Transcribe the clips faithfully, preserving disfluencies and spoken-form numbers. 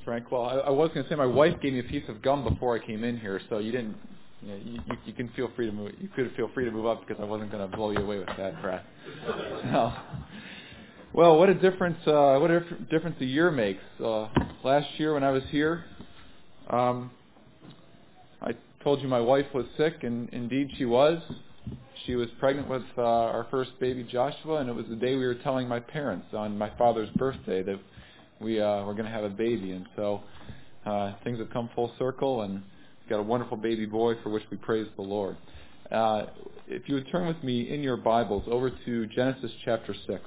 Frank. Well, I, I was going to say my wife gave me a piece of gum before I came in here, so you didn't. You, know, you, you, you can feel free to move. You could feel free to move up because I wasn't going to blow you away with that crap. No. Well, what a difference! Uh, what a dif- difference a year makes. Uh, last year when I was here, um, I told you my wife was sick, and indeed she was. She was pregnant with uh, our first baby, Joshua, and it was the day we were telling my parents on my father's birthday that we uh, were going to have a baby. And so uh, things have come full circle, and we've got a wonderful baby boy for which we praise the Lord. Uh, if you would turn with me in your Bibles over to Genesis chapter six.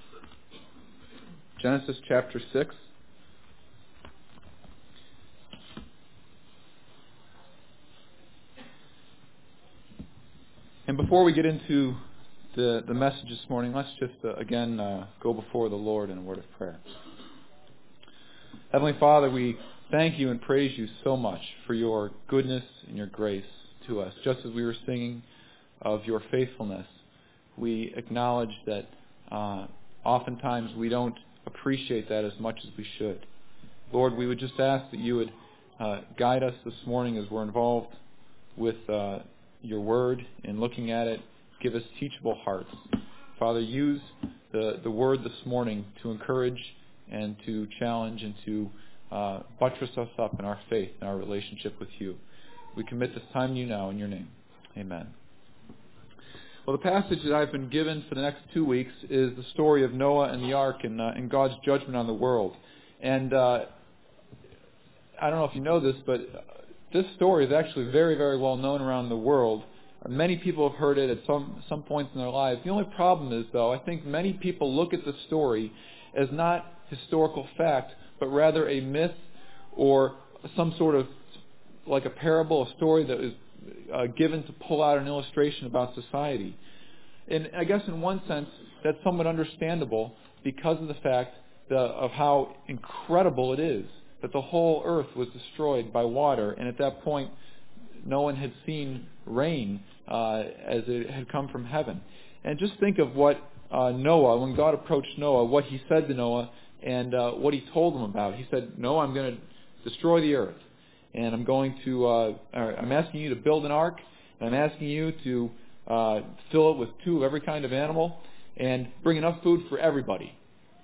Genesis chapter six. And before we get into the, the message this morning, let's just uh, again uh, go before the Lord in a word of prayer. Heavenly Father, we thank you and praise you so much for your goodness and your grace to us. Just as we were singing of your faithfulness, we acknowledge that uh, oftentimes we don't appreciate that as much as we should. Lord, we would just ask that you would uh, guide us this morning as we're involved with uh, your word and looking at it. Give us teachable hearts. Father, use the, the word this morning to encourage and to challenge and to uh, buttress us up in our faith and our relationship with you. We commit this time to you now in your name. Amen. Well, the passage that I've been given for the next two weeks is the story of Noah and the ark and, uh, and God's judgment on the world. And uh, I don't know if you know this, but this story is actually very, very well known around the world. Many people have heard it at some, some points in their lives. The only problem is, though, I think many people look at the story as not historical fact, but rather a myth or some sort of, like a parable, a story that is uh, given to pull out an illustration about society. And I guess in one sense, that's somewhat understandable because of the fact the, of how incredible it is that the whole earth was destroyed by water, and at that point, no one had seen rain uh, as it had come from heaven. And just think of what uh, Noah, when God approached Noah, what he said to Noah and uh, what he told him about. He said, "Noah, I'm going to destroy the earth, and I'm going to, uh, I'm asking you to build an ark, and I'm asking you to uh, fill it with two of every kind of animal, and bring enough food for everybody."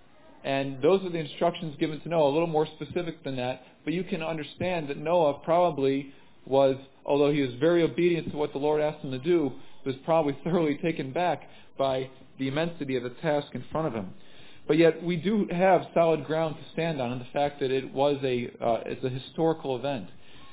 And those are the instructions given to Noah, a little more specific than that. But you can understand that Noah probably was, although he was very obedient to what the Lord asked him to do, was probably thoroughly taken back by the immensity of the task in front of him. But yet we do have solid ground to stand on in the fact that it was a, uh, it's a historical event.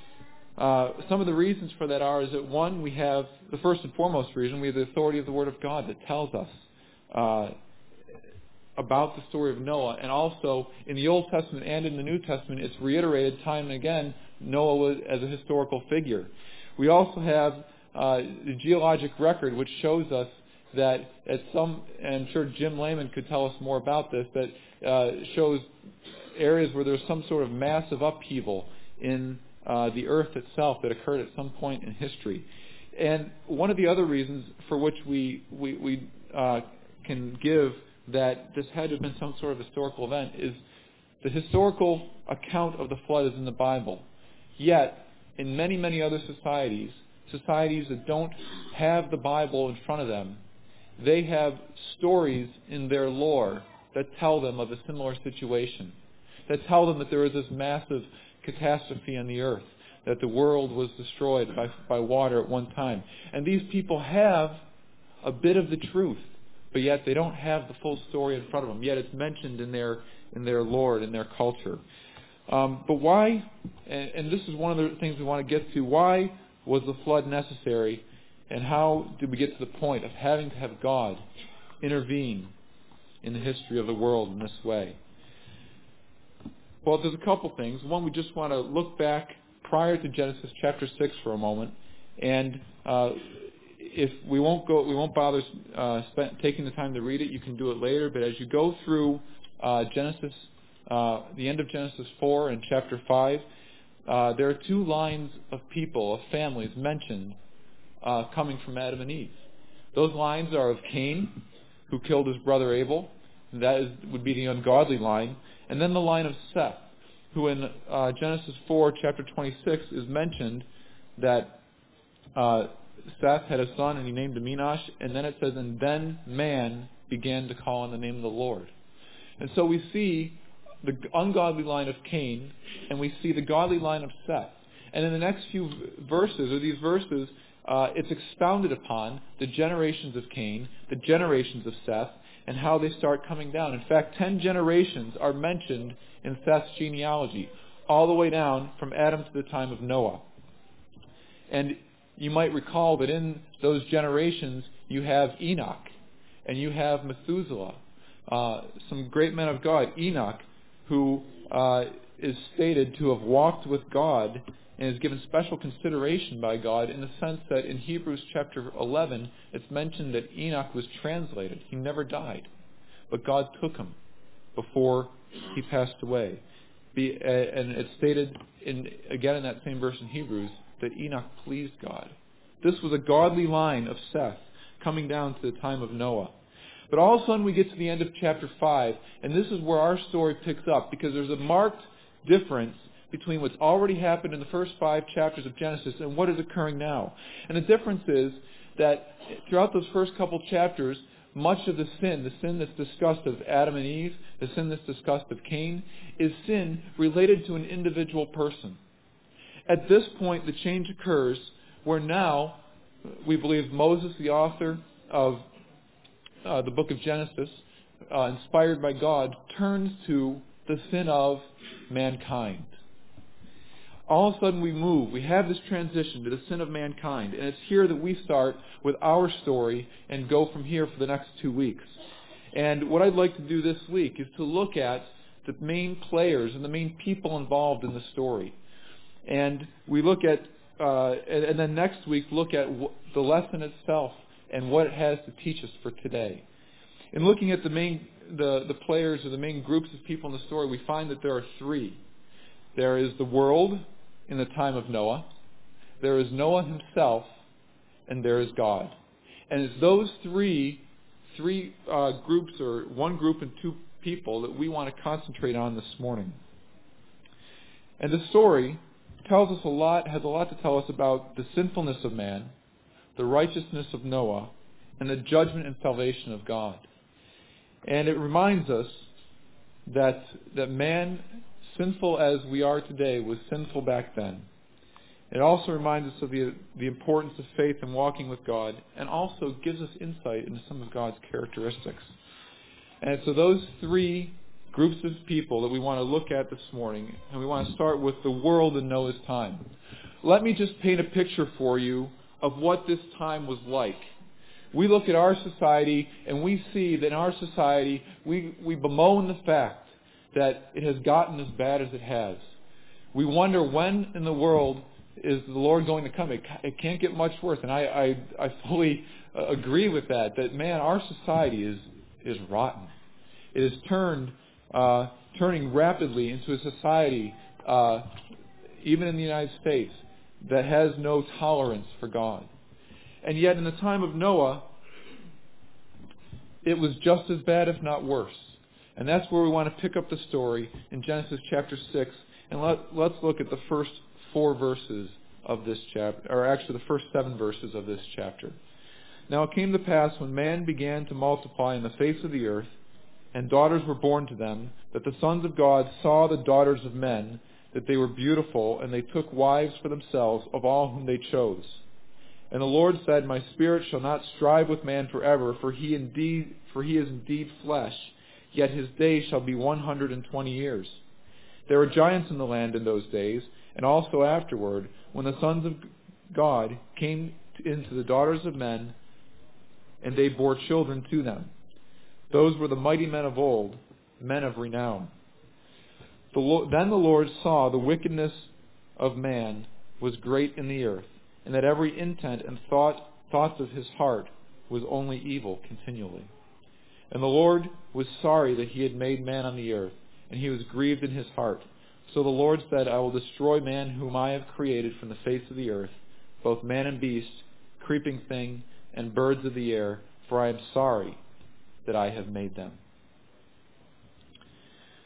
Uh, some of the reasons for that are is that, one, we have, the first and foremost reason, we have the authority of the Word of God that tells us uh, about the story of Noah, and also in the Old Testament and in the New Testament, it's reiterated time and again, Noah was as a historical figure. We also have uh, the geologic record, which shows us that at some, and I'm sure Jim Lehman could tell us more about this, that uh, shows areas where there's some sort of massive upheaval in uh, the earth itself that occurred at some point in history. And one of the other reasons for which we, we, we uh, can give that this had to have been some sort of historical event is the historical account of the flood is in the Bible. Yet, in many, many other societies, societies that don't have the Bible in front of them, they have stories in their lore that tell them of a similar situation, that tell them that there was this massive catastrophe on the earth, that the world was destroyed by, by water at one time. And these people have a bit of the truth, but yet they don't have the full story in front of them. Yet it's mentioned in their in their lore, in their culture. Um, but why, and, and this is one of the things we want to get to, why was the flood necessary, and how did we get to the point of having to have God intervene in the history of the world in this way? Well, there's a couple things. One, we just want to look back prior to Genesis chapter six for a moment, and uh, if we won't go, we won't bother uh, spend, taking the time to read it. You can do it later. But as you go through uh, Genesis, uh, the end of Genesis four and chapter five, uh, there are two lines of people, of families mentioned uh, coming from Adam and Eve. Those lines are of Cain, who killed his brother Abel. That is, would be the ungodly line, and then the line of Seth, who in uh, Genesis four, chapter twenty-six, is mentioned that uh, Seth had a son and he named him Enosh, and then it says, and then man began to call on the name of the Lord. And so we see the ungodly line of Cain, and we see the godly line of Seth. And in the next few verses, or these verses, uh, it's expounded upon the generations of Cain, the generations of Seth, and how they start coming down. In fact, ten generations are mentioned in Seth's genealogy, all the way down from Adam to the time of Noah. And you might recall that in those generations, you have Enoch, and you have Methuselah, uh, some great men of God. Enoch, who uh, is stated to have walked with God and is given special consideration by God, in the sense that in Hebrews chapter eleven, it's mentioned that Enoch was translated. He never died, but God took him before he passed away. Be, uh, and it's stated, in, again in that same verse in Hebrews, that Enoch pleased God. This was a godly line of Seth coming down to the time of Noah. But all of a sudden we get to the end of chapter five, and this is where our story picks up, because there's a marked difference between what's already happened in the first five chapters of Genesis and what is occurring now. And the difference is that throughout those first couple chapters, much of the sin, the sin that's discussed of Adam and Eve, the sin that's discussed of Cain, is sin related to an individual person. At this point, the change occurs where now, we believe Moses, the author of uh, the book of Genesis, uh, inspired by God, turns to the sin of mankind. All of a sudden we move. We have this transition to the sin of mankind. And it's here that we start with our story and go from here for the next two weeks. And what I'd like to do this week is to look at the main players and the main people involved in the story. And we look at, uh, and, and then next week look at w- the lesson itself and what it has to teach us for today. In looking at the main, the, the players or the main groups of people in the story, we find that there are three. There is the world in the time of Noah, there is Noah himself, and there is God. And it's those three, three uh, groups, or one group and two people, that we want to concentrate on this morning. And the story tells us a lot, has a lot to tell us about the sinfulness of man, the righteousness of Noah, and the judgment and salvation of God. And it reminds us that that man, sinful as we are today, was sinful back then. It also reminds us of the, the importance of faith and walking with God, and also gives us insight into some of God's characteristics. And so those three groups of people that we want to look at this morning, and we want to start with the world in Noah's time. Let me just paint a picture for you of what this time was like. We look at our society, and we see that in our society, we, we bemoan the fact that it has gotten as bad as it has. We wonder, when in the world is the Lord going to come? It, it can't get much worse. And I, I, I fully uh, agree with that, that, man, our society is, is rotten. It is turned, uh, turning rapidly into a society, uh, even in the United States, that has no tolerance for God. And yet in the time of Noah, it was just as bad, if not worse. And that's where we want to pick up the story in Genesis chapter six. And let, let's look at the first four verses of this chapter, or actually the first seven verses of this chapter. Now it came to pass, when man began to multiply in the face of the earth, and daughters were born to them, that the sons of God saw the daughters of men, that they were beautiful, and they took wives for themselves of all whom they chose. And the Lord said, My spirit shall not strive with man forever, for he indeed, for he is indeed flesh, yet his days shall be one hundred and twenty years. There were giants in the land in those days, and also afterward, when the sons of God came into the daughters of men, and they bore children to them. Those were the mighty men of old, men of renown. The Lord, then the Lord saw the wickedness of man was great in the earth, and that every intent and thought thoughts of his heart was only evil continually. And the Lord was sorry that he had made man on the earth, and he was grieved in his heart. So the Lord said, I will destroy man whom I have created from the face of the earth, both man and beast, creeping thing, and birds of the air, for I am sorry that I have made them.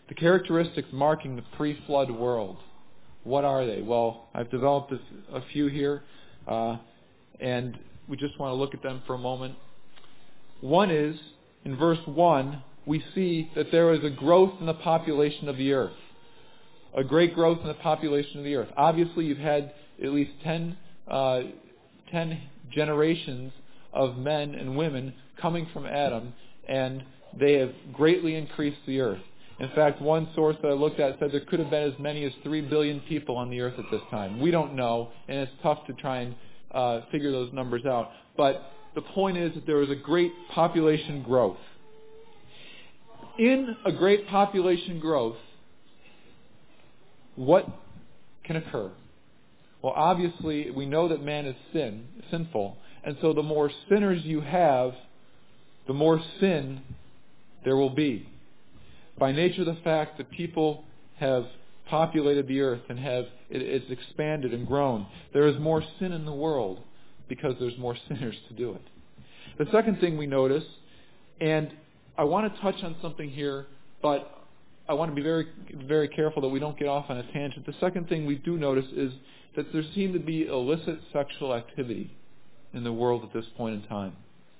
The characteristics marking the pre-flood world. What are they? Well, I've developed this, a few here, uh, and we just want to look at them for a moment. One is, in verse one, we see that there is a growth in the population of the earth. A great growth in the population of the earth. Obviously, you've had at least ten, uh, ten generations of men and women coming from Adam, and they have greatly increased the earth. In fact, one source that I looked at said there could have been as many as three billion people on the earth at this time. We don't know, and it's tough to try and uh, figure those numbers out. But the point is that there is a great population growth. In a great population growth, what can occur? Well, obviously, we know that man is sin, sinful, and so the more sinners you have, the more sin there will be. By nature of the fact that people have populated the earth and have it, it's expanded and grown, there is more sin in the world because there's more sinners to do it. The second thing we notice, and I want to touch on something here, but I want to be very, very careful that we don't get off on a tangent. The second thing we do notice is that there seemed to be illicit sexual activity in the world at this point in time.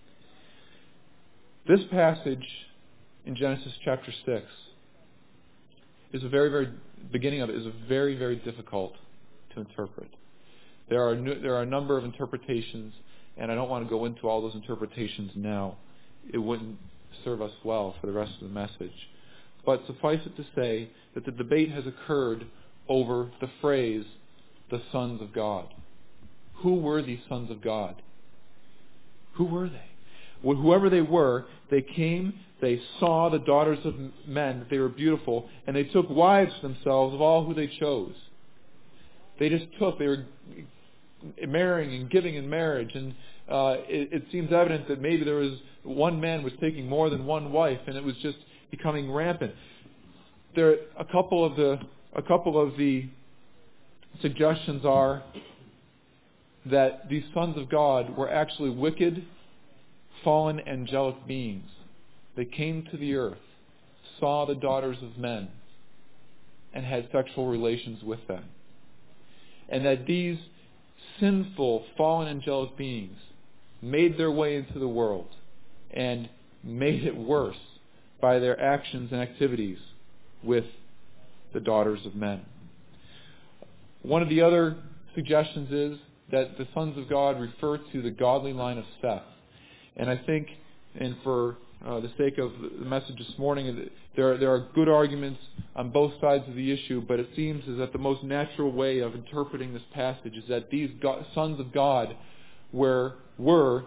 This passage in Genesis chapter six is a very, very, beginning of it is a very, very difficult to interpret. There are there are a number of interpretations, and I don't want to go into all those interpretations now. It wouldn't serve us well for the rest of the message. But suffice it to say that the debate has occurred over the phrase, the sons of God. Who were these sons of God? Who were they? Well, whoever they were, they came, they saw the daughters of men, that they were beautiful, and they took wives for themselves of all who they chose. They just took, they were marrying and giving in marriage, and uh, it, it seems evident that maybe there was, one man was taking more than one wife, and it was just becoming rampant. There, a couple of the, a couple of the suggestions are that these sons of God were actually wicked, fallen angelic beings. They came to the earth, saw the daughters of men, and had sexual relations with them. And that these sinful, fallen angelic beings made their way into the world and made it worse by their actions and activities with the daughters of men. One of the other suggestions is that the sons of God refer to the godly line of Seth. And I think, and for uh, the sake of the message this morning, there are, there are good arguments on both sides of the issue, but it seems as that the most natural way of interpreting this passage is that these God, sons of God were, were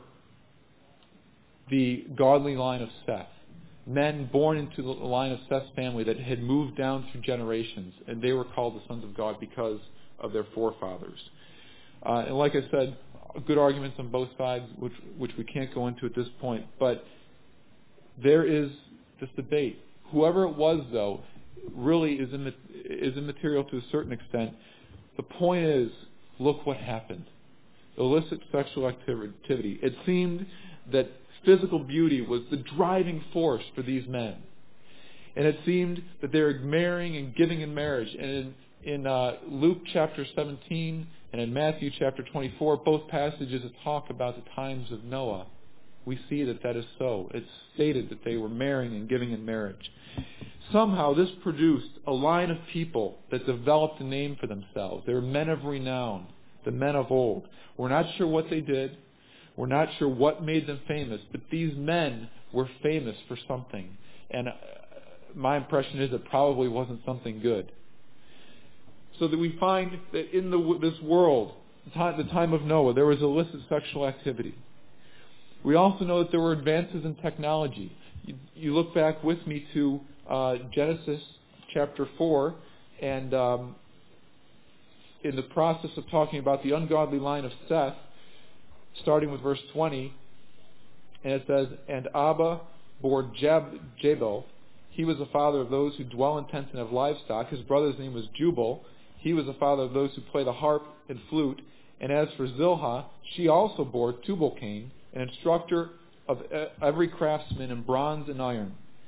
the godly line of Seth. Men born into the line of Seth's family that had moved down through generations, and they were called the sons of God because of their forefathers. Uh, and like I said, good arguments on both sides, which which we can't go into at this point. But there is this debate. Whoever it was, though, really is imma- is immaterial to a certain extent. The point is, look what happened. Illicit sexual activity. It seemed that physical beauty was the driving force for these men. And it seemed that they were marrying and giving in marriage. And in, in uh, Luke chapter seventeen and in Matthew chapter twenty-four, both passages that talk about the times of Noah, we see that that is so. It's stated that they were marrying and giving in marriage. Somehow this produced a line of people that developed a name for themselves. They were men of renown, the men of old. We're not sure what they did. We're not sure what made them famous, but these men were famous for something. And my impression is it probably wasn't something good. So that we find that in the, this world, the time, the time of Noah, there was illicit sexual activity. We also know that there were advances in technology. You, you look back with me to uh, Genesis chapter four, and um, in the process of talking about the ungodly line of Seth, starting with verse twenty, and it says, "And Abba bore Jab- Jabal. He was the father of those who dwell in tents and have livestock. His brother's name was Jubal. He was the father of those who play the harp and flute. And as for Zilha, she also bore Tubal-Cain, an instructor of every craftsman in bronze and iron.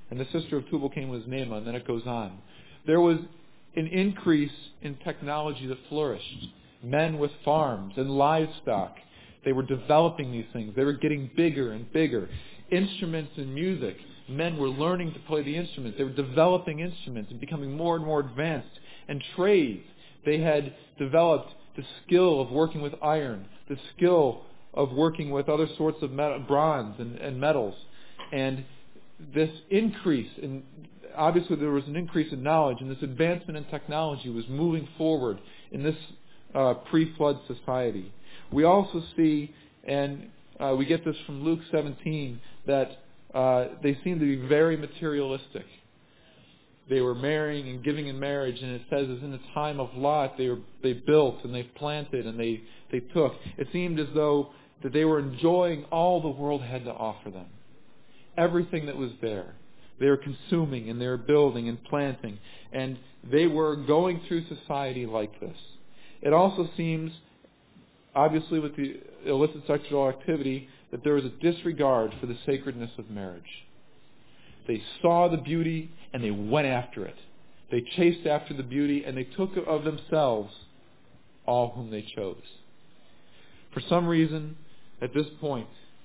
And the sister of Tubal-Cain was Naamah, and then it goes on. There was an increase in technology that flourished. Men with farms and livestock. They were developing these things. They were getting bigger and bigger. Instruments and music. Men were learning to play the instruments. They were developing instruments and becoming more and more advanced. And trades. They had developed the skill of working with iron, the skill of working with other sorts of metal, bronze and, and metals. And this increase in, obviously there was an increase in knowledge, and this advancement in technology was moving forward in this uh, pre-flood society. We also see, and uh, we get this from Luke seventeen, that uh, they seem to be very materialistic. They were marrying and giving in marriage, and it says as in the time of Lot, they were, they built and they planted and they, they took. It seemed as though that they were enjoying all the world had to offer them. Everything that was there. They were consuming and they were building and planting. And they were going through society like this. It also seems, obviously with the illicit sexual activity, that there was a disregard for the sacredness of marriage. They saw the beauty and they went after it. They chased after the beauty and they took of themselves all whom they chose. For some reason, at this point,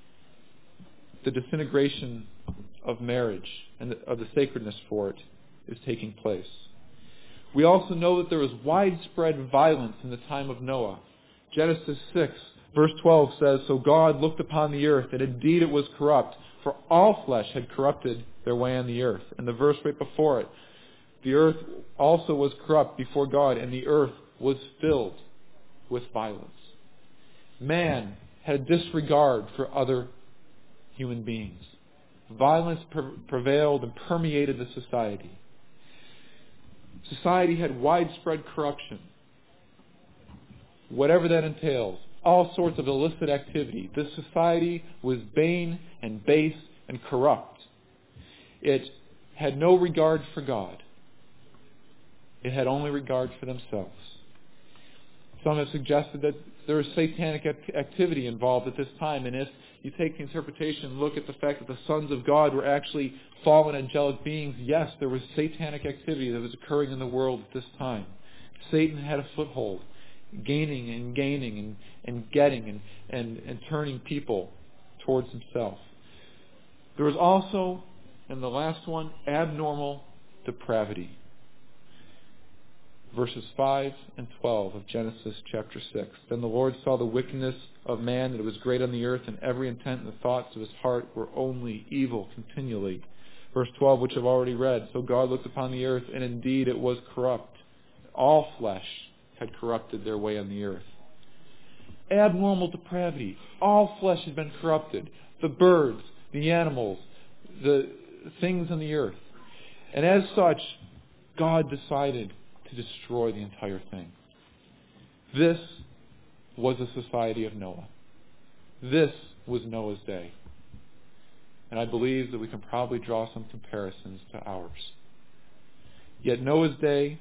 the disintegration of marriage and the, of the sacredness for it is taking place. We also know that there was widespread violence in the time of Noah. Genesis six, verse twelve says, "So God looked upon the earth, and indeed it was corrupt, for all flesh had corrupted their way on the earth." And the verse right before it, "The earth also was corrupt before God, and the earth was filled with violence." Man had a disregard for other human beings. Violence pre- prevailed and permeated the society. Society had widespread corruption. Whatever that entails, all sorts of illicit activity. This society was vain and base and corrupt. It had no regard for God. It had only regard for themselves. Some have suggested that there was satanic activity involved at this time, and if you take the interpretation and look at the fact that the sons of God were actually fallen angelic beings, yes, there was satanic activity that was occurring in the world at this time. Satan had a foothold, gaining and gaining and, and getting and, and, and turning people towards himself. There was also, and the last one, abnormal depravity. Verses five and twelve of Genesis chapter six. "Then the Lord saw the wickedness of man, that it was great on the earth, and every intent and the thoughts of his heart were only evil continually." Verse twelve, which I've already read. "So God looked upon the earth, and indeed it was corrupt. All flesh had corrupted their way on the earth." Abnormal depravity. All flesh had been corrupted. The birds, the animals, the things on the earth. And as such, God decided to destroy the entire thing. This was the society of Noah. This was Noah's day. And I believe that we can probably draw some comparisons to ours. Yet Noah's day,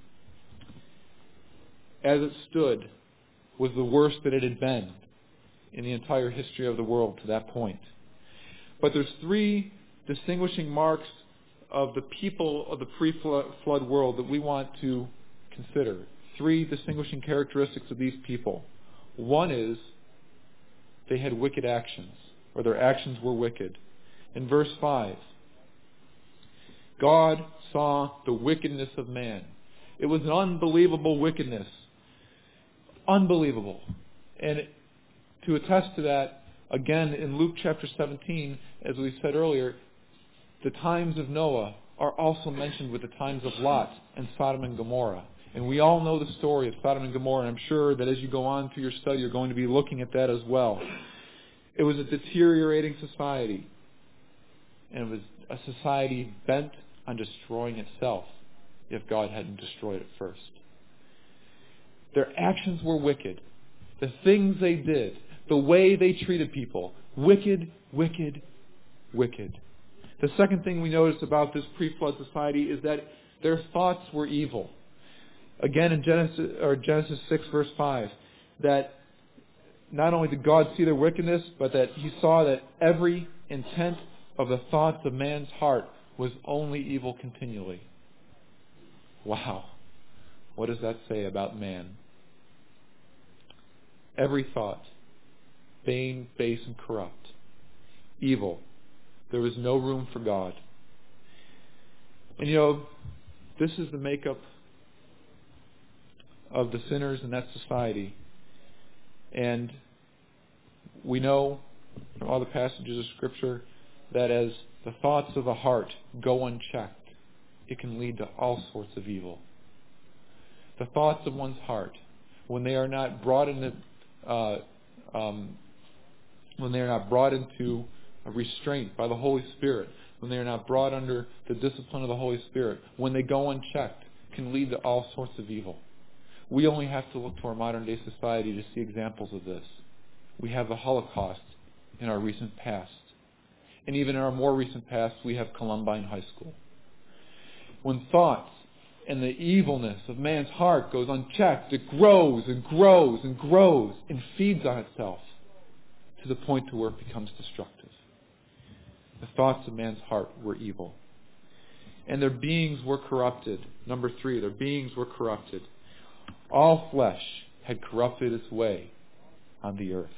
as it stood, was the worst that it had been in the entire history of the world to that point. But there's three distinguishing marks of the people of the pre-flood world that we want to consider. Three distinguishing characteristics of these people. One is they had wicked actions, or their actions were wicked. In verse five, God saw the wickedness of man. It was an unbelievable wickedness. Unbelievable. And to attest to that, again in Luke chapter seventeen, as we said earlier, the times of Noah are also mentioned with the times of Lot and Sodom and Gomorrah. And we all know the story of Sodom and Gomorrah, and I'm sure that as you go on through your study, you're going to be looking at that as well. It was a deteriorating society. And it was a society bent on destroying itself if God hadn't destroyed it first. Their actions were wicked. The things they did, the way they treated people, wicked, wicked, wicked. The second thing we notice about this pre-flood society is that their thoughts were evil. Again in Genesis, or Genesis six verse five, that not only did God see their wickedness, but that he saw that every intent of the thoughts of man's heart was only evil continually. Wow. What does that say about man? Every thought, vain, base, and corrupt. Evil. There was no room for God. And you know, this is the makeup of the sinners in that society. And we know from all the passages of Scripture that as the thoughts of the heart go unchecked, it can lead to all sorts of evil. The thoughts of one's heart, when they are not brought into, uh, um, when they are not brought into a restraint by the Holy Spirit, when they are not brought under the discipline of the Holy Spirit, when they go unchecked, can lead to all sorts of evil. We only have to look to our modern day society to see examples of this. We have the Holocaust in our recent past. And even in our more recent past, we have Columbine High School. When thoughts and the evilness of man's heart goes unchecked, it grows and grows and grows and feeds on itself to the point to where it becomes destructive. The thoughts of man's heart were evil. And their beings were corrupted. Number three, their beings were corrupted. All flesh had corrupted its way on the earth.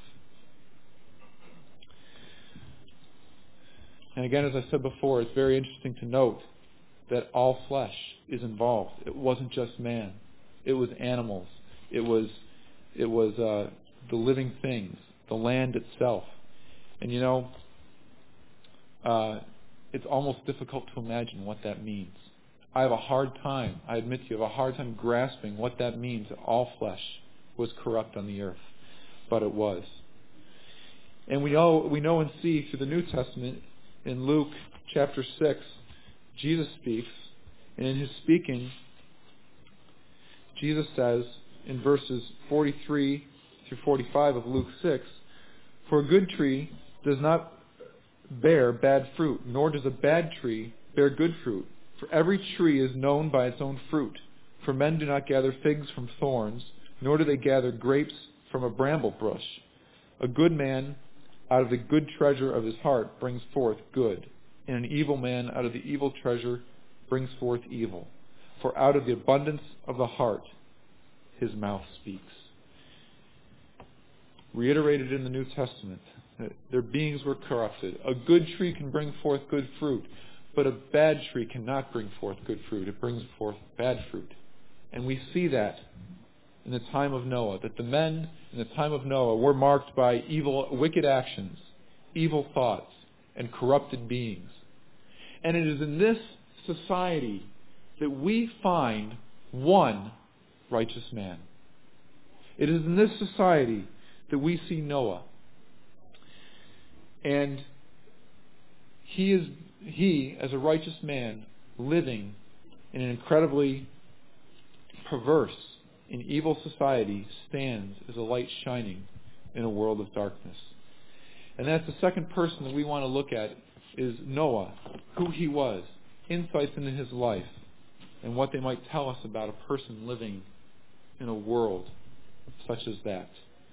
And again, as I said before, it's very interesting to note that all flesh is involved. It wasn't just man. It was animals. It was it was uh, the living things, the land itself. And you know, uh, it's almost difficult to imagine what that means. I have a hard time, I admit to you, I have a hard time grasping what that means, that all flesh was corrupt on the earth. But it was. And we know, we know and see through the New Testament, in Luke chapter six, Jesus speaks, and in his speaking, Jesus says in verses forty-three through forty-five of Luke six, "For a good tree does not bear bad fruit, nor does a bad tree bear good fruit. For every tree is known by its own fruit. For men do not gather figs from thorns, nor do they gather grapes from a bramble bush. A good man out of the good treasure of his heart brings forth good, and an evil man out of the evil treasure brings forth evil. For out of the abundance of the heart his mouth speaks." Reiterated in the New Testament, that their beings were corrupted. A good tree can bring forth good fruit, but a bad tree cannot bring forth good fruit. It brings forth bad fruit. And we see that in the time of Noah, that the men in the time of Noah were marked by evil, wicked actions, evil thoughts, and corrupted beings. And it is in this society that we find one righteous man. It is in this society that we see Noah. And he is, he, as a righteous man, living in an incredibly perverse and evil society, stands as a light shining in a world of darkness. And that's the second person that we want to look at, is Noah, who he was, insights into his life, and what they might tell us about a person living in a world such as that.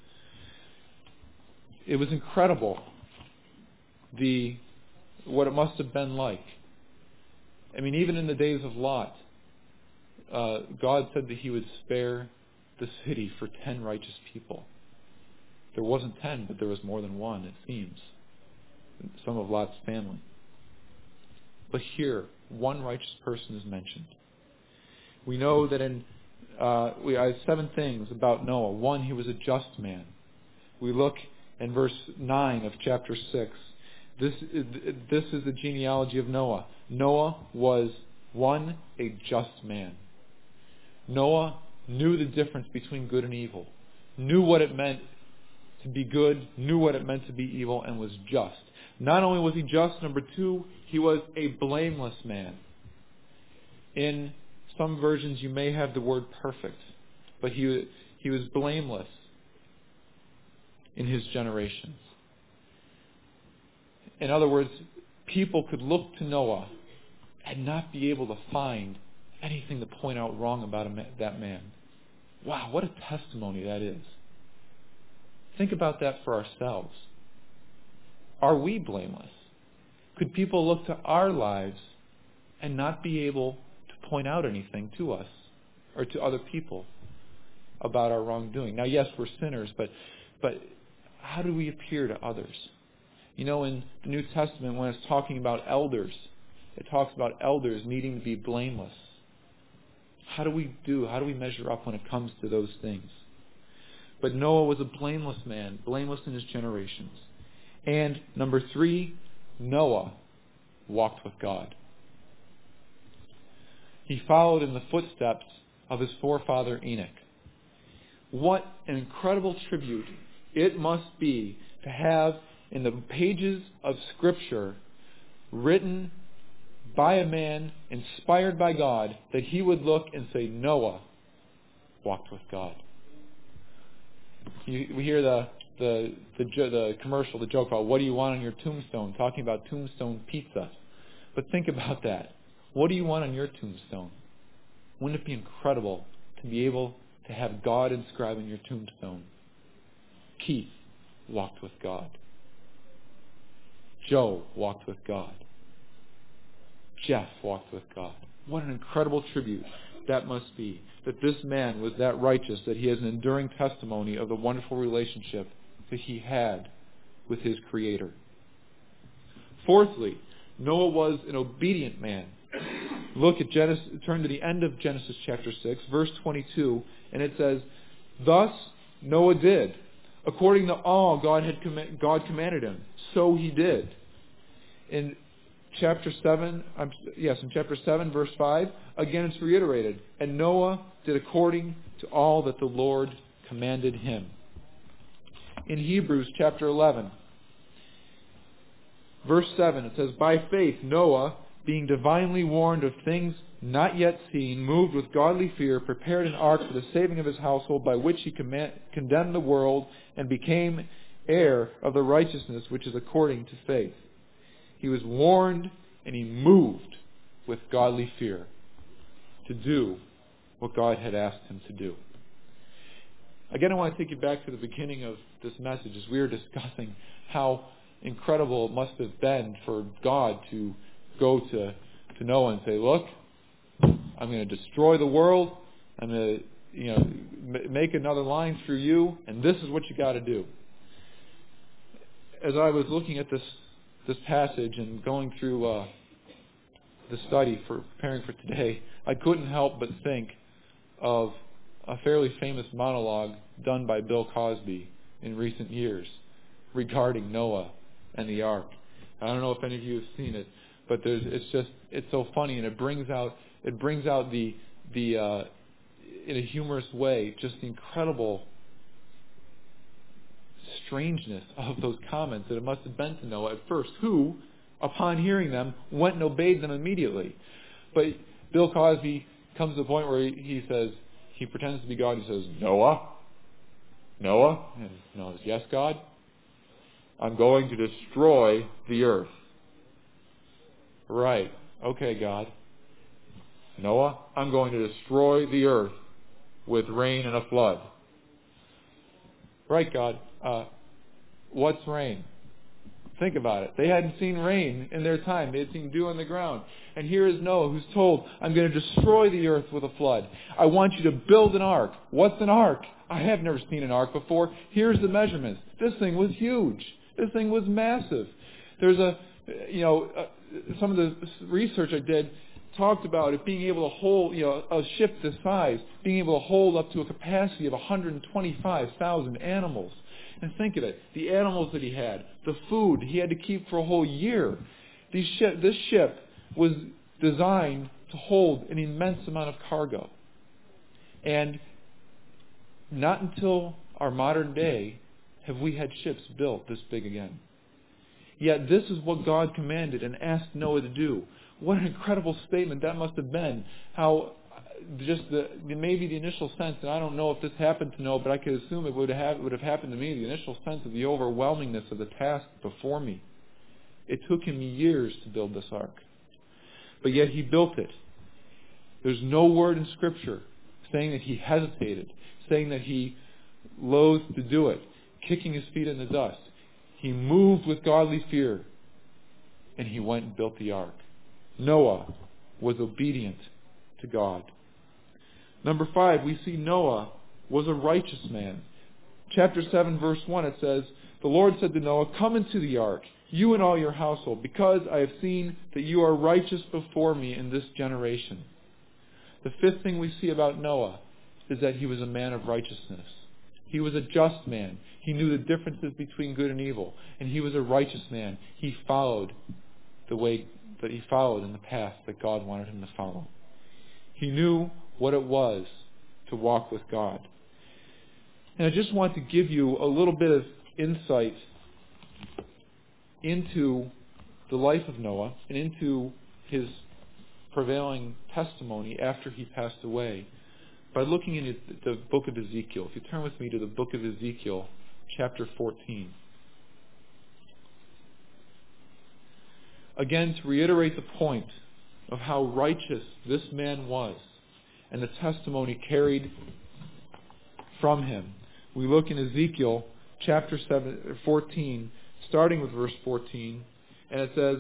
It was incredible, the what it must have been like. I mean, even in the days of Lot, uh, God said that he would spare the city for ten righteous people. There wasn't ten, but there was more than one, it seems. Some of Lot's family. But here, one righteous person is mentioned. We know that in, uh, we have seven things about Noah. One, he was a just man. We look in verse nine of chapter six. This is, this is the genealogy of Noah. Noah was, one, a just man. Noah knew the difference between good and evil, knew what it meant to be good, knew what it meant to be evil, and was just. Not only was he just, number two, he was a blameless man. In some versions you may have the word perfect, but he, he was blameless in his generations. In other words, people could look to Noah and not be able to find anything to point out wrong about that man. Wow, what a testimony that is. Think about that for ourselves. Are we blameless? Could people look to our lives and not be able to point out anything to us or to other people about our wrongdoing. Now, yes, we're sinners, but but how do we appear to others? You know, in the New Testament, when it's talking about elders, it talks about elders needing to be blameless. How do we do? How do we measure up when it comes to those things? But Noah was a blameless man, blameless in his generations. And number three, Noah walked with God. He followed in the footsteps of his forefather Enoch. What an incredible tribute it must be to have in the pages of Scripture written by a man inspired by God, that he would look and say, Noah walked with God. You, we hear the the, the the commercial, the joke about what do you want on your tombstone, talking about tombstone pizza. But think about that. What do you want on your tombstone? Wouldn't it be incredible to be able to have God inscribed on your tombstone? Keith walked with God. Joe walked with God. Jeff walked with God. What an incredible tribute that must be. That this man was that righteous, that he has an enduring testimony of the wonderful relationship that he had with his Creator. Fourthly, Noah was an obedient man. Look at Genesis, turn to the end of Genesis chapter six, verse twenty-two, and it says, Thus Noah did, according to all God had comm- God commanded him, so he did. In chapter seven, um, yes, in chapter seven, verse five, again it's reiterated, and Noah did according to all that the Lord commanded him. In Hebrews chapter eleven, verse seven, it says, By faith Noah, being divinely warned of things not yet seen, moved with godly fear, prepared an ark for the saving of his household, by which he command, condemned the world and became heir of the righteousness which is according to faith. He was warned and he moved with godly fear to do what God had asked him to do. Again, I want to take you back to the beginning of this message as we were discussing how incredible it must have been for God to go to, to Noah and say, look, I'm going to destroy the world. I'm going to, you know, m- make another line through you, and this is what you got to do. As I was looking at this this passage and going through uh, the study for preparing for today, I couldn't help but think of a fairly famous monologue done by Bill Cosby in recent years regarding Noah and the ark. I don't know if any of you have seen it, but there's, it's just it's so funny, and it brings out it brings out the the uh, in a humorous way just the incredible strangeness of those comments that it must have been to Noah at first, who, upon hearing them, went and obeyed them immediately. But Bill Cosby comes to the point where he, he says, he pretends to be God. He says, Noah? Noah? And Noah says, yes, God? I'm going to destroy the earth. Right. Okay, God. Noah, I'm going to destroy the earth with rain and a flood. Right, God. Uh, what's rain? Think about it. They hadn't seen rain in their time. They had seen dew on the ground. And here is Noah who's told, I'm going to destroy the earth with a flood. I want you to build an ark. What's an ark? I have never seen an ark before. Here's the measurements. This thing was huge. This thing was massive. There's a, you know, uh, some of the research I did talked about it being able to hold, you know, a ship this size, being able to hold up to a capacity of one hundred twenty-five thousand animals. And think of it, the animals that he had, the food he had to keep for a whole year. These ship, this ship was designed to hold an immense amount of cargo. And not until our modern day have we had ships built this big again. Yet this is what God commanded and asked Noah to do. What an incredible statement that must have been. How just the maybe the initial sense, and I don't know if this happened to Noah, but I could assume it would have, it would have happened to me, the initial sense of the overwhelmingness of the task before me. It took him years to build this ark. But yet he built it. There's no word in Scripture saying that he hesitated, saying that he loathed to do it, kicking his feet in the dust. He moved with godly fear, and he went and built the ark. Noah was obedient to God. Number five, we see Noah was a righteous man. Chapter seven, verse one, it says, "The Lord said to Noah, 'Come into the ark, you and all your household, because I have seen that you are righteous before me in this generation.'" The fifth thing we see about Noah is that he was a man of righteousness. He was a just man. He knew the differences between good and evil. And he was a righteous man. He followed the way that he followed in the path that God wanted him to follow. He knew what it was to walk with God. And I just want to give you a little bit of insight into the life of Noah and into his prevailing testimony after he passed away by looking into the book of Ezekiel. If you turn with me to the book of Ezekiel, chapter fourteen. Again, to reiterate the point of how righteous this man was and the testimony carried from him, we look in Ezekiel chapter fourteen, starting with verse fourteen, and it says,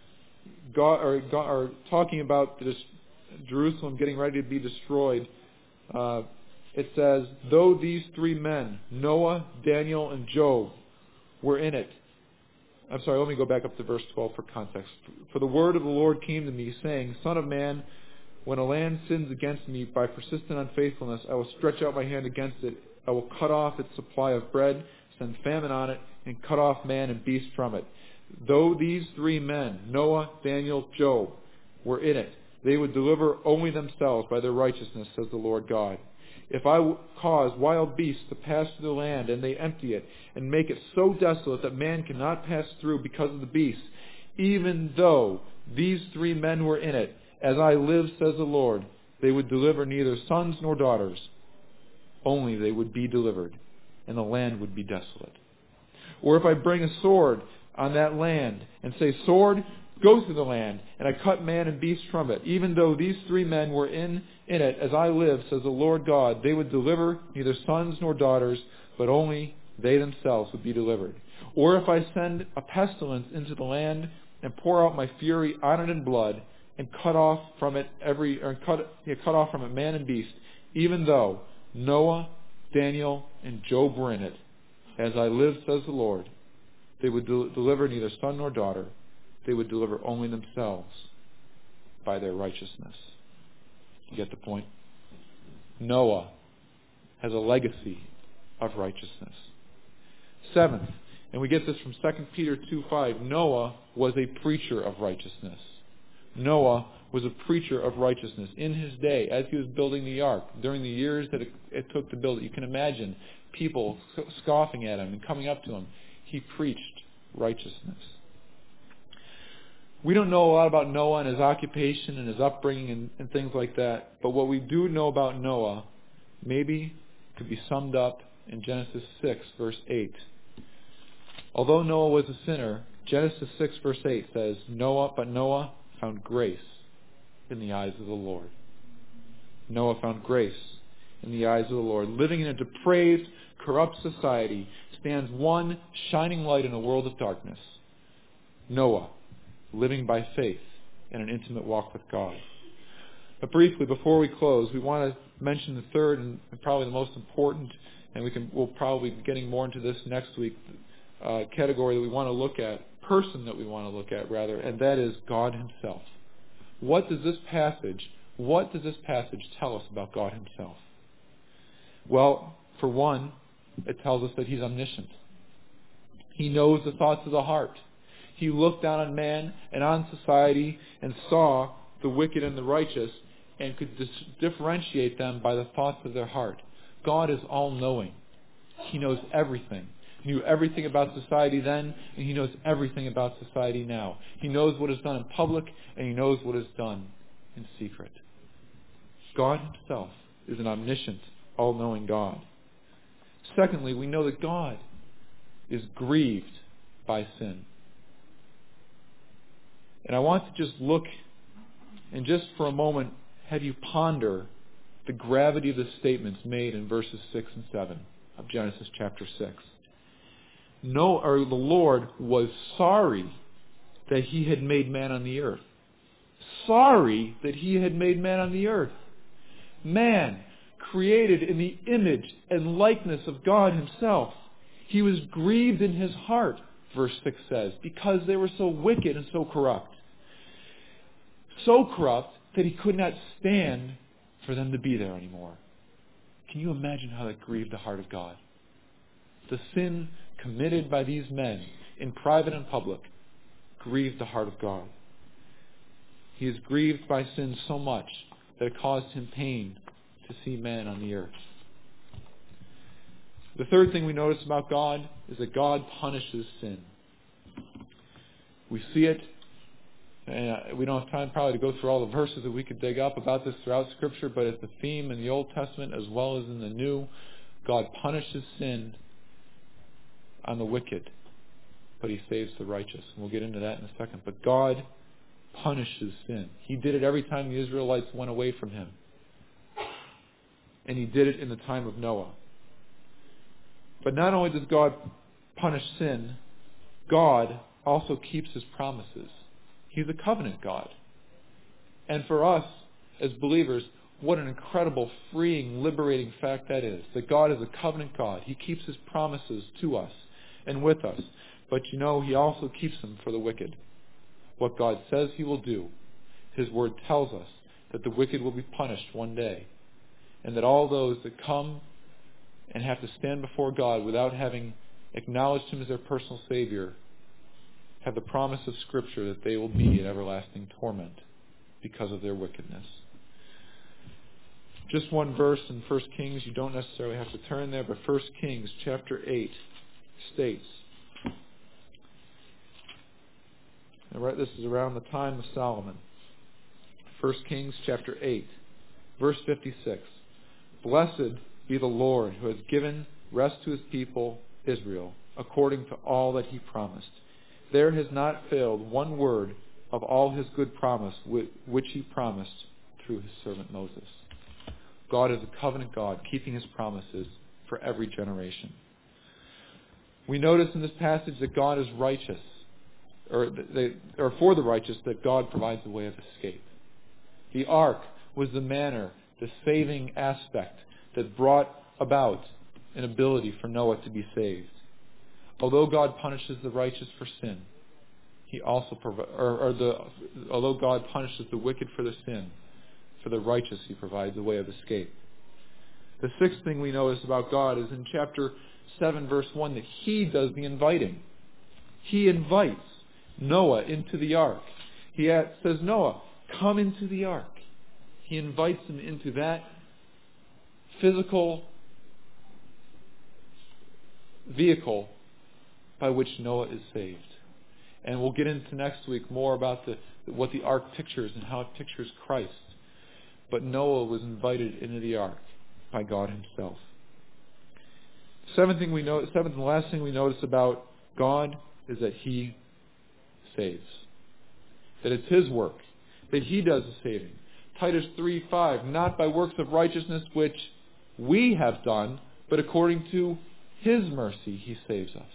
God, or, God, or talking about the, Jerusalem getting ready to be destroyed, uh, it says, "Though these three men, Noah, Daniel, and Job, were in it." I'm sorry, let me go back up to verse twelve for context. "For the word of the Lord came to me, saying, 'Son of man, when a land sins against me by persistent unfaithfulness, I will stretch out my hand against it. I will cut off its supply of bread, send famine on it, and cut off man and beast from it. Though these three men, Noah, Daniel, Job, were in it, they would deliver only themselves by their righteousness, says the Lord God. If I cause wild beasts to pass through the land, and they empty it, and make it so desolate that man cannot pass through because of the beasts, even though these three men were in it, as I live, says the Lord, they would deliver neither sons nor daughters, only they would be delivered, and the land would be desolate. Or if I bring a sword on that land, and say, Sword, go through the land, and I cut man and beast from it, even though these three men were in, in it, as I live, says the Lord God, they would deliver neither sons nor daughters, but only they themselves would be delivered. Or if I send a pestilence into the land, and pour out my fury on it in blood, and cut off from it every, or cut, yeah, cut off from it man and beast, even though Noah, Daniel, and Job were in it, as I live, says the Lord, they would del- deliver neither son nor daughter. They would deliver only themselves by their righteousness. You get the point? Noah has a legacy of righteousness. Seventh, and we get this from Second Peter two five, Noah was a preacher of righteousness. Noah was a preacher of righteousness. In his day, as he was building the ark, during the years that it, it took to build it, you can imagine people scoffing at him and coming up to him. He preached righteousness. We don't know a lot about Noah and his occupation and his upbringing and, and things like that, but what we do know about Noah maybe could be summed up in Genesis six, verse eight. Although Noah was a sinner, Genesis six, verse eight says, Noah, but Noah found grace in the eyes of the Lord. Noah found grace in the eyes of the Lord. Living in a depraved, corrupt society stands one shining light in a world of darkness. Noah, living by faith in an intimate walk with God. But briefly, before we close, we want to mention the third and probably the most important, and we can, we'll probably be getting more into this next week, uh, category that we want to look at, person that we want to look at, rather, and that is God himself. What does this passage, what does this passage tell us about God himself? Well, for one, it tells us that he's omniscient. He knows the thoughts of the heart. He looked down on man and on society and saw the wicked and the righteous and could dis- differentiate them by the thoughts of their heart. God is all-knowing. He knows everything. He knew everything about society then, and he knows everything about society now. He knows what is done in public, and he knows what is done in secret. God himself is an omniscient, all-knowing God. Secondly, we know that God is grieved by sin. And I want to just look and just for a moment have you ponder the gravity of the statements made in verses six and seven of Genesis chapter six. No, or the Lord was sorry that he had made man on the earth. sorry that he had made man on the earth. Man, created in the image and likeness of God himself. He was grieved in his heart, verse six says, because they were so wicked and so corrupt. So corrupt that he could not stand for them to be there anymore. Can you imagine how that grieved the heart of God? The sin committed by these men in private and public grieved the heart of God. He is grieved by sin so much that it caused him pain to see man on the earth. The third thing we notice about God is that God punishes sin. We see it, and we don't have time probably to go through all the verses that we could dig up about this throughout Scripture, but it's the theme in the Old Testament as well as in the New. God punishes sin on the wicked, but he saves the righteous. And we'll get into that in a second. But God punishes sin. He did it every time the Israelites went away from him. And he did it in the time of Noah. But not only does God punish sin, God also keeps his promises. He's a covenant God. And for us, as believers, what an incredible, freeing, liberating fact that is. That God is a covenant God. He keeps his promises to us and with us. But you know, he also keeps them for the wicked. What God says he will do, his word tells us that the wicked will be punished one day. And that all those that come and have to stand before God without having acknowledged him as their personal Savior have the promise of Scripture that they will be in everlasting torment because of their wickedness. Just one verse in First Kings, you don't necessarily have to turn there, but First Kings chapter eight states, and right, this is around the time of Solomon. First Kings chapter eight, verse fifty-six. Blessed be the Lord who has given rest to his people Israel, according to all that he promised. There has not failed one word of all his good promise which he promised through his servant Moses. God is a covenant God, keeping his promises for every generation. We notice in this passage that God is righteous, or, they, or for the righteous, that God provides a way of escape. The ark was the manner, the saving aspect that brought about an ability for Noah to be saved. Although God punishes the righteous for sin, he also provi- or, or the although God punishes the wicked for their sin, for the righteous he provides a way of escape. The sixth thing we notice about God is in chapter seven, verse one, that he does the inviting. He invites Noah into the ark. He says, Noah, come into the ark. He invites him into that physical vehicle by which Noah is saved. And we'll get into next week more about the, what the ark pictures and how it pictures Christ. But Noah was invited into the ark by God himself. Seventh thing we know, seventh and last thing we notice about God is that he saves. That it's his work. That he does the saving. Titus three five, not by works of righteousness which we have done, but according to his mercy he saves us.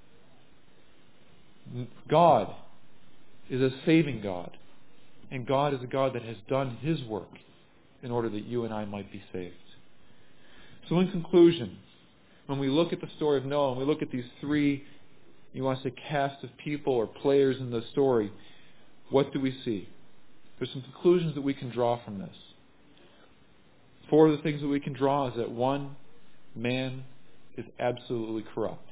God is a saving God. And God is a God that has done his work in order that you and I might be saved. So in conclusion, when we look at the story of Noah and we look at these three, you want to say cast of people or players in the story, what do we see? There's some conclusions that we can draw from this. Four of the things that we can draw is that one, man is absolutely corrupt.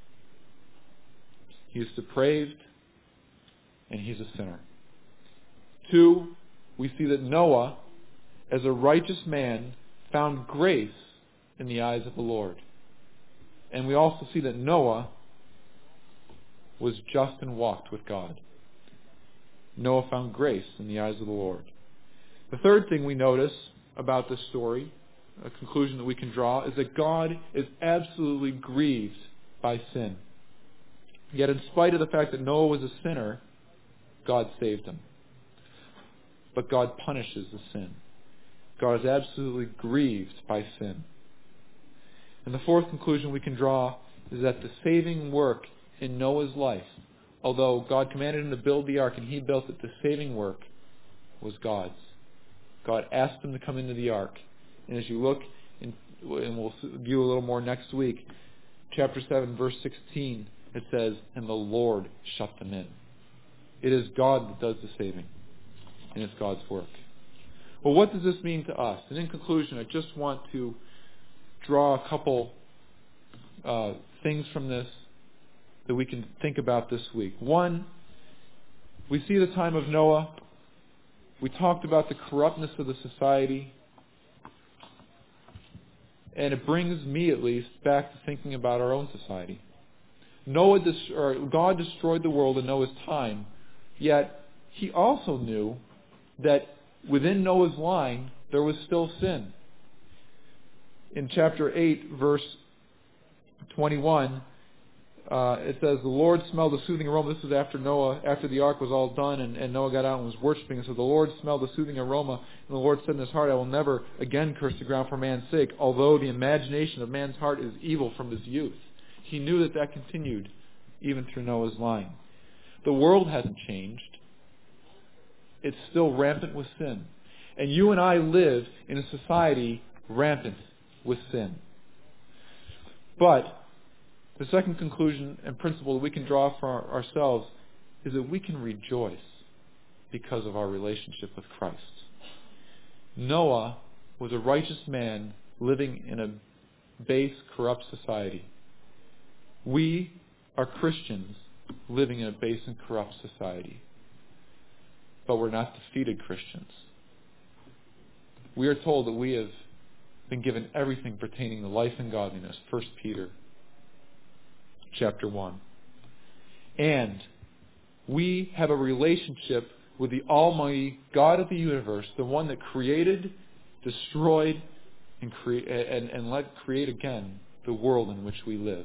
He is depraved and he's a sinner. Two, we see that Noah, as a righteous man, found grace in the eyes of the Lord. And we also see that Noah was just and walked with God. Noah found grace in the eyes of the Lord. The third thing we notice about this story, a conclusion that we can draw, is that God is absolutely grieved by sin. Yet in spite of the fact that Noah was a sinner, God saved him. But God punishes the sin. God is absolutely grieved by sin. And the fourth conclusion we can draw is that the saving work in Noah's life, although God commanded him to build the ark and he built it, the saving work was God's. God asked them to come into the ark. And as you look, in, and we'll view a little more next week, chapter seven, verse sixteen, it says, and the Lord shut them in. It is God that does the saving, and it's God's work. Well, what does this mean to us? And in conclusion, I just want to draw a couple uh, things from this that we can think about this week. One, we see the time of Noah. We talked about the corruptness of the society. And it brings me, at least, back to thinking about our own society. Noah, dis- or God destroyed the world in Noah's time, yet he also knew that within Noah's line there was still sin. In chapter eight, verse twenty-one, uh, it says, the Lord smelled a soothing aroma. This was after Noah, after the ark was all done, and, and Noah got out and was worshiping. And so the Lord smelled a soothing aroma, and the Lord said in his heart, I will never again curse the ground for man's sake, although the imagination of man's heart is evil from his youth. He knew that that continued even through Noah's line. The world hasn't changed. It's still rampant with sin. And you and I live in a society rampant with sin. But the second conclusion and principle that we can draw for our, ourselves is that we can rejoice because of our relationship with Christ. Noah was a righteous man living in a base, corrupt society. We are Christians living in a base and corrupt society. But we're not defeated Christians. We are told that we have been given everything pertaining to life and godliness. First Peter chapter one. And we have a relationship with the Almighty God of the universe, the one that created, destroyed, and, cre- and, and let create again the world in which we live.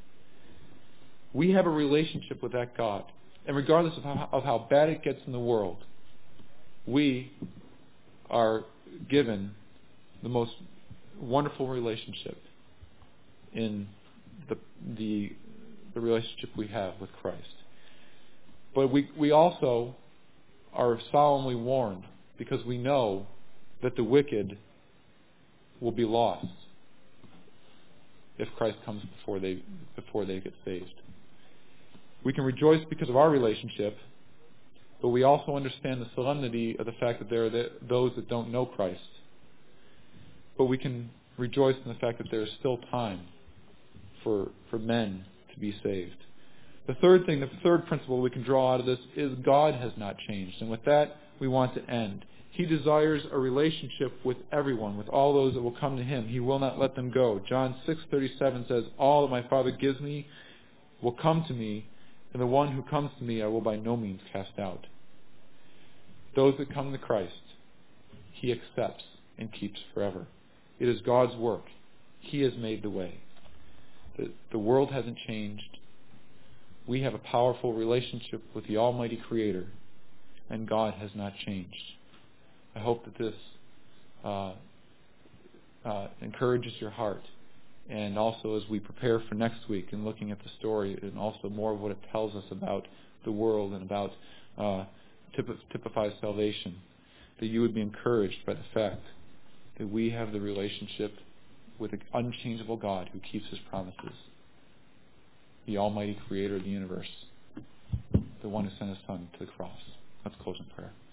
We have a relationship with that God. And regardless of how, of how bad it gets in the world, we are given the most wonderful relationship in the, the, the relationship we have with Christ. But we, we also are solemnly warned because we know that the wicked will be lost if Christ comes before they, before they get saved. We can rejoice because of our relationship, but we also understand the solemnity of the fact that there are the, those that don't know Christ. But we can rejoice in the fact that there is still time for, for men to be saved. The third thing, the third principle we can draw out of this is God has not changed. And with that, we want to end. He desires a relationship with everyone, with all those that will come to Him. He will not let them go. John six thirty-seven says, all that my Father gives me will come to me, and the one who comes to me I will by no means cast out. Those that come to Christ, He accepts and keeps forever. It is God's work. He has made the way. The, the world hasn't changed. We have a powerful relationship with the Almighty Creator, and God has not changed. I hope that this uh, uh, encourages your heart. And also as we prepare for next week and looking at the story and also more of what it tells us about the world and about uh, typ- typifies salvation, that you would be encouraged by the fact that we have the relationship with an unchangeable God who keeps His promises, the Almighty Creator of the universe, the one who sent His Son to the cross. Let's close in prayer.